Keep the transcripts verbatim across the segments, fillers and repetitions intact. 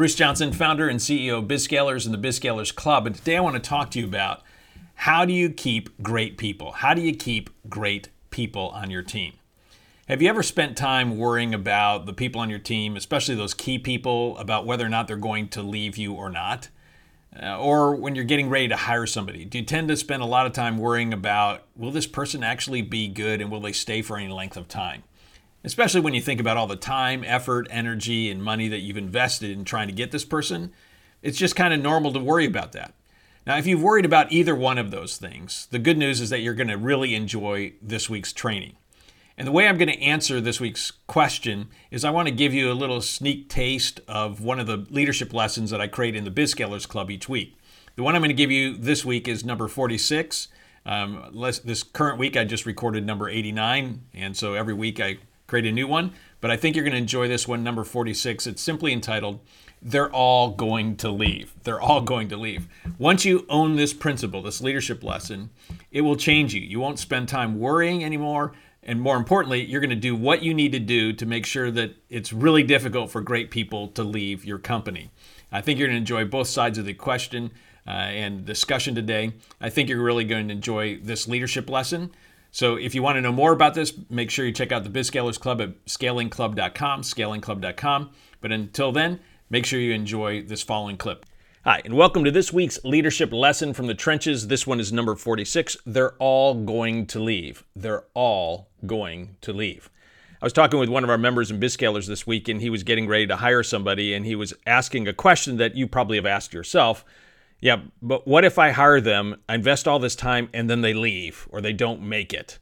Bruce Johnson, founder and C E O of BizScalers and the BizScalers Club. And today I want to talk to you about how do you keep great people? How do you keep great people on your team? Have you ever spent time worrying about the people on your team, especially those key people, about whether or not they're going to leave you or not? Uh, or when you're getting ready to hire somebody, do you tend to spend a lot of time worrying about, will this person actually be good and will they stay for any length of time? Especially when you think about all the time, effort, energy, and money that you've invested in trying to get this person, it's just kind of normal to worry about that. Now, if you've worried about either one of those things, the good news is that you're going to really enjoy this week's training. And the way I'm going to answer this week's question is I want to give you a little sneak taste of one of the leadership lessons that I create in the BizScalers Club each week. The one I'm going to give you this week is number forty-six. Um, this current week, I just recorded number eighty-nine, and so every week I create a new one, but I think you're going to enjoy this one, number forty-six. It's simply entitled, They're All Going to Leave. They're all going to leave. Once you own this principle, this leadership lesson, it will change you. You won't spend time worrying anymore, and more importantly, you're going to do what you need to do to make sure that it's really difficult for great people to leave your company. I think you're going to enjoy both sides of the question uh, and discussion today. I think you're really going to enjoy this leadership lesson. So if you want to know more about this, make sure you check out the BizScalers Club at scaling club dot com, scaling club dot com. But until then, make sure you enjoy this following clip. Hi, and welcome to this week's leadership lesson from the trenches. This one is number forty-six. They're all going to leave. They're all going to leave. I was talking with one of our members in BizScalers this week, and he was getting ready to hire somebody, and he was asking a question that you probably have asked yourself. Yeah, but what if I hire them, I invest all this time, and then they leave or they don't make it?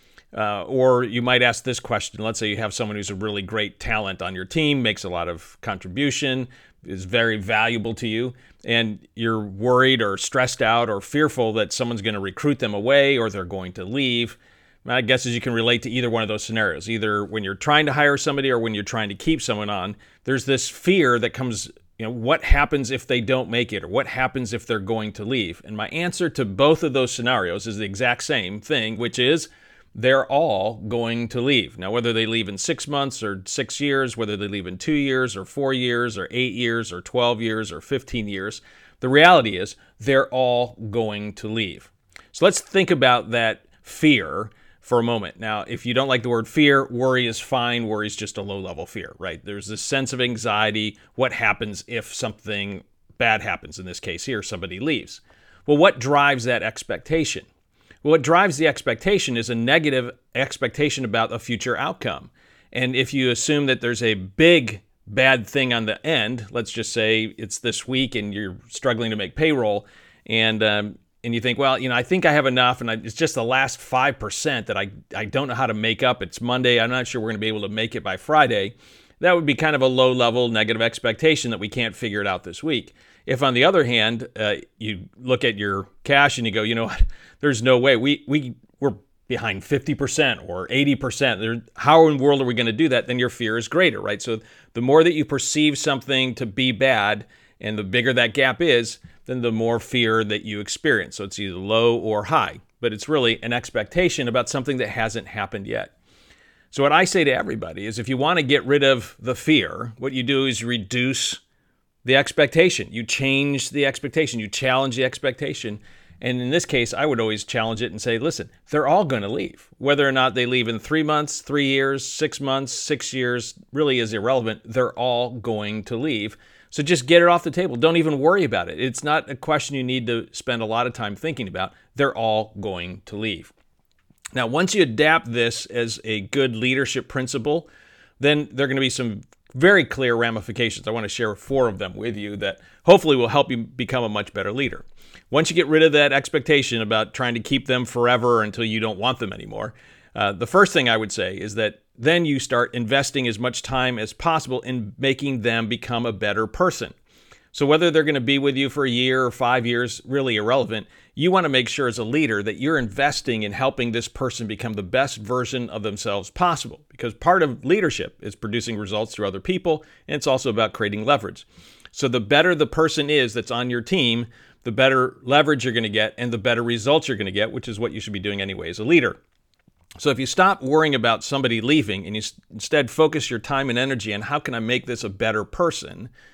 Uh, or you might ask this question. Let's say you have someone who's a really great talent on your team, makes a lot of contribution, is very valuable to you, and you're worried or stressed out or fearful that someone's going to recruit them away or they're going to leave. My guess is you can relate to either one of those scenarios. Either when you're trying to hire somebody or when you're trying to keep someone on, there's this fear that comes. You know, what happens if they don't make it, or what happens if they're going to leave? And my answer to both of those scenarios is the exact same thing, which is they're all going to leave. Now, whether they leave in six months or six years, whether they leave in two years or four years or eight years or twelve years or fifteen years, the reality is they're all going to leave. So let's think about that fear for a moment. Now, if you don't like the word fear, worry is fine. Worry is just a low-level fear, right? There's this sense of anxiety. What happens if something bad happens? In this case here, somebody leaves. Well, what drives that expectation? Well, what drives the expectation is a negative expectation about a future outcome. And if you assume that there's a big bad thing on the end, let's just say it's this week and you're struggling to make payroll, and um, and you think, well, you know, I think I have enough, and I, it's just the last five percent that I, I don't know how to make up. It's Monday. I'm not sure we're going to be able to make it by Friday. That would be kind of a low-level negative expectation that we can't figure it out this week. If, on the other hand, uh, you look at your cash and you go, you know what, there's no way. We, we, we're behind fifty percent or eighty percent. There, how in the world are we going to do that? Then your fear is greater, right? So the more that you perceive something to be bad and the bigger that gap is, then the more fear that you experience. So it's either low or high, but it's really an expectation about something that hasn't happened yet. So what I say to everybody is if you want to get rid of the fear, what you do is reduce the expectation. You change the expectation. You challenge the expectation. And in this case, I would always challenge it and say, listen, they're all going to leave. Whether or not they leave in three months, three years, six months, six years, really is irrelevant. They're all going to leave. So just get it off the table. Don't even worry about it. It's not a question you need to spend a lot of time thinking about. They're all going to leave. Now, once you adapt this as a good leadership principle, then there are going to be some very clear ramifications. I want to share four of them with you that hopefully will help you become a much better leader. Once you get rid of that expectation about trying to keep them forever until you don't want them anymore, uh, the first thing I would say is that then you start investing as much time as possible in making them become a better person. So whether they're going to be with you for a year or five years, really irrelevant. You want to make sure as a leader that you're investing in helping this person become the best version of themselves possible, because part of leadership is producing results through other people, and it's also about creating leverage. So the better the person is that's on your team, the better leverage you're going to get and the better results you're going to get, which is what you should be doing anyway as a leader. So if you stop worrying about somebody leaving and you instead focus your time and energy on how can I make this a better person,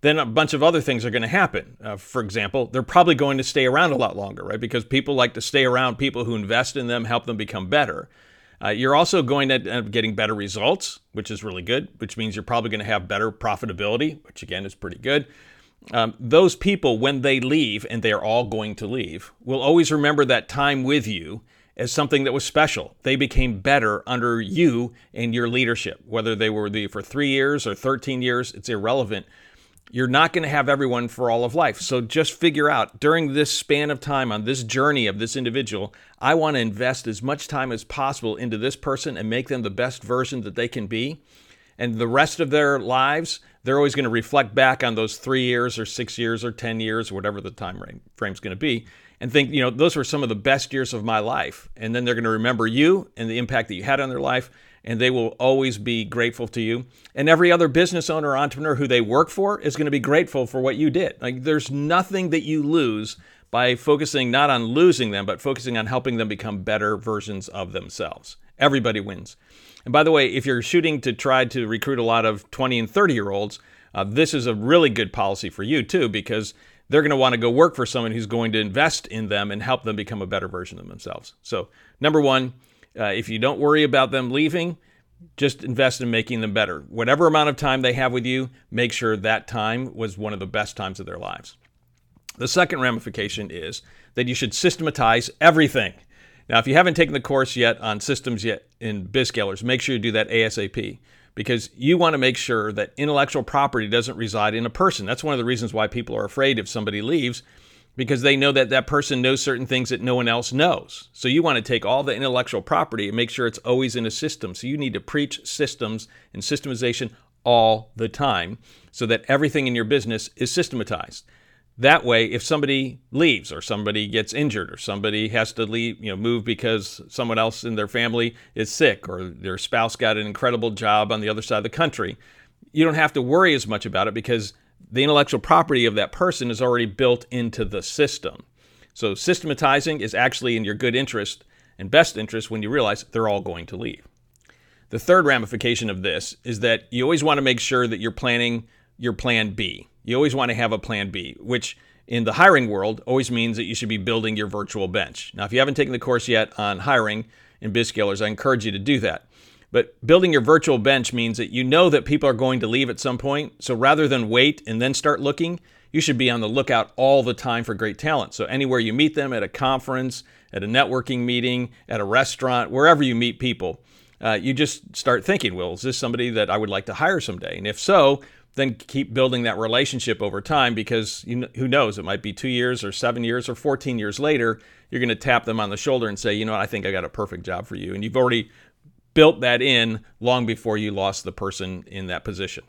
then a bunch of other things are going to happen. Uh, for example, they're probably going to stay around a lot longer, right? Because people like to stay around people who invest in them, help them become better. Uh, you're also going to end up getting better results, which is really good, which means you're probably going to have better profitability, which again is pretty good. Um, those people, when they leave, and they're all going to leave, will always remember that time with you as something that was special. They became better under you and your leadership. Whether they were there for three years or thirteen years, it's irrelevant. You're not going to have everyone for all of life. So just figure out, during this span of time on this journey of this individual, I want to invest as much time as possible into this person and make them the best version that they can be. And the rest of their lives, they're always going to reflect back on those three years or six years or ten years, or whatever the time frame is going to be, and think, you know, those were some of the best years of my life. And then they're going to remember you and the impact that you had on their life, and they will always be grateful to you. And every other business owner or entrepreneur who they work for is going to be grateful for what you did. Like, there's nothing that you lose by focusing not on losing them, but focusing on helping them become better versions of themselves. Everybody wins. And by the way, if you're shooting to try to recruit a lot of twenty and thirty year olds, uh, this is a really good policy for you too, because they're going to want to go work for someone who's going to invest in them and help them become a better version of themselves. So number one, uh, if you don't worry about them leaving, just invest in making them better. Whatever amount of time they have with you, make sure that time was one of the best times of their lives. The second ramification is that you should systematize everything. Now, if you haven't taken the course yet on systems yet in BizScalers, make sure you do that ASAP, because you want to make sure that intellectual property doesn't reside in a person. That's one of the reasons why people are afraid if somebody leaves, because they know that that person knows certain things that no one else knows. So you want to take all the intellectual property and make sure it's always in a system. So you need to preach systems and systemization all the time so that everything in your business is systematized. That way, if somebody leaves or somebody gets injured or somebody has to leave, you know, move because someone else in their family is sick or their spouse got an incredible job on the other side of the country, you don't have to worry as much about it because the intellectual property of that person is already built into the system. So systematizing is actually in your good interest and best interest when you realize they're all going to leave. The third ramification of this is that you always want to make sure that you're planning your plan B. You always want to have a plan B, which in the hiring world always means that you should be building your virtual bench. Now, if you haven't taken the course yet on hiring in BizScalers, I encourage you to do that. But building your virtual bench means that you know that people are going to leave at some point. So rather than wait and then start looking, you should be on the lookout all the time for great talent. So anywhere you meet them, at a conference, at a networking meeting, at a restaurant, wherever you meet people, uh, you just start thinking, well, is this somebody that I would like to hire someday? And if so, then keep building that relationship over time, because you know, who knows, it might be two years or seven years or fourteen years later, you're going to tap them on the shoulder and say, you know what, I think I got a perfect job for you. And you've already built that in long before you lost the person in that position.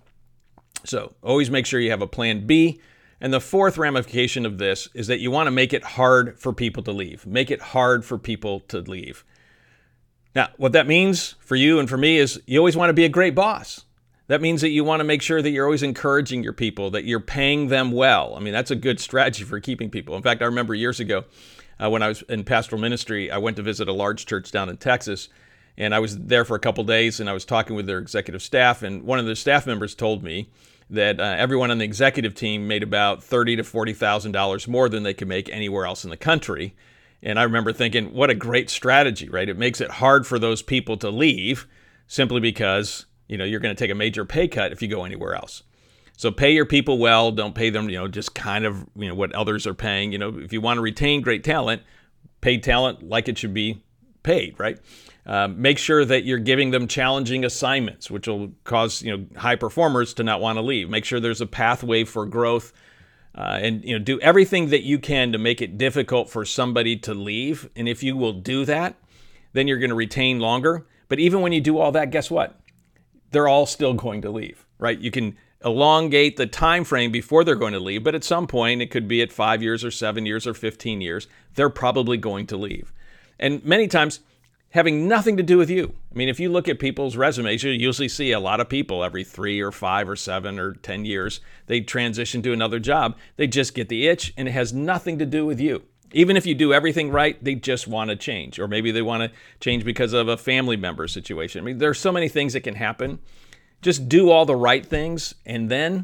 So always make sure you have a plan B. And the fourth ramification of this is that you want to make it hard for people to leave. Make it hard for people to leave. Now, what that means for you and for me is you always want to be a great boss. That means that you want to make sure that you're always encouraging your people, that you're paying them well. I mean, that's a good strategy for keeping people. In fact, I remember years ago uh, when I was in pastoral ministry, I went to visit a large church down in Texas, and I was there for a couple days, and I was talking with their executive staff, and one of the staff members told me that uh, everyone on the executive team made about thirty thousand to forty thousand dollars more than they could make anywhere else in the country. And I remember thinking, what a great strategy, right? It makes it hard for those people to leave simply because you know, you're going to take a major pay cut if you go anywhere else. So pay your people well. Don't pay them, you know, just kind of, you know, what others are paying. You know, if you want to retain great talent, pay talent like it should be paid, right? Um, make sure that you're giving them challenging assignments, which will cause, you know, high performers to not want to leave. Make sure there's a pathway for growth, uh, and, you know, do everything that you can to make it difficult for somebody to leave. And if you will do that, then you're going to retain longer. But even when you do all that, guess what? They're all still going to leave, right? You can elongate the time frame before they're going to leave, but at some point, it could be at five years or seven years or fifteen years, they're probably going to leave. And many times, having nothing to do with you. I mean, if you look at people's resumes, you usually see a lot of people every three or five or seven or ten years, they transition to another job. They just get the itch, and it has nothing to do with you. Even if you do everything right, they just want to change. Or maybe they want to change because of a family member situation. I mean, there's so many things that can happen. Just do all the right things, and then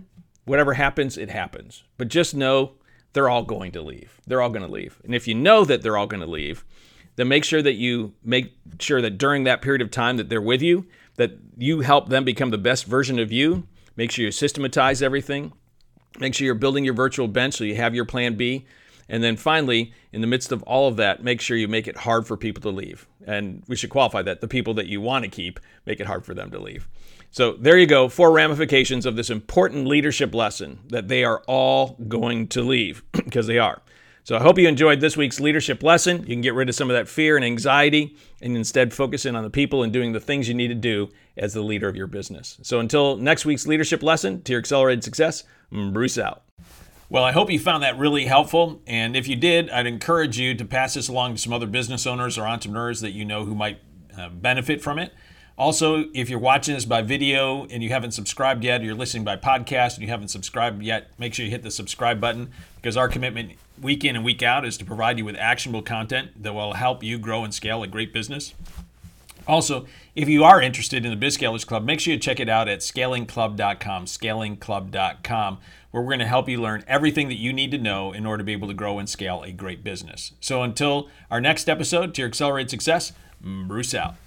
whatever happens, it happens. But just know they're all going to leave. They're all going to leave. And if you know that they're all going to leave, then make sure that you make sure that during that period of time that they're with you, that you help them become the best version of you. Make sure you systematize everything. Make sure you're building your virtual bench so you have your plan B. And then finally, in the midst of all of that, make sure you make it hard for people to leave. And we should qualify that. The people that you want to keep, make it hard for them to leave. So there you go, four ramifications of this important leadership lesson, that they are all going to leave, because they are. So I hope you enjoyed this week's leadership lesson. You can get rid of some of that fear and anxiety and instead focus in on the people and doing the things you need to do as the leader of your business. So until next week's leadership lesson, to your accelerated success, Bruce out. Well, I hope you found that really helpful. And if you did, I'd encourage you to pass this along to some other business owners or entrepreneurs that you know who might uh, benefit from it. Also, if you're watching this by video and you haven't subscribed yet, or you're listening by podcast and you haven't subscribed yet, make sure you hit the subscribe button, because our commitment week in and week out is to provide you with actionable content that will help you grow and scale a great business. Also, if you are interested in the BizScalers Club, make sure you check it out at scaling club dot com, scaling club dot com, where we're going to help you learn everything that you need to know in order to be able to grow and scale a great business. So until our next episode, to your accelerated success, Bruce out.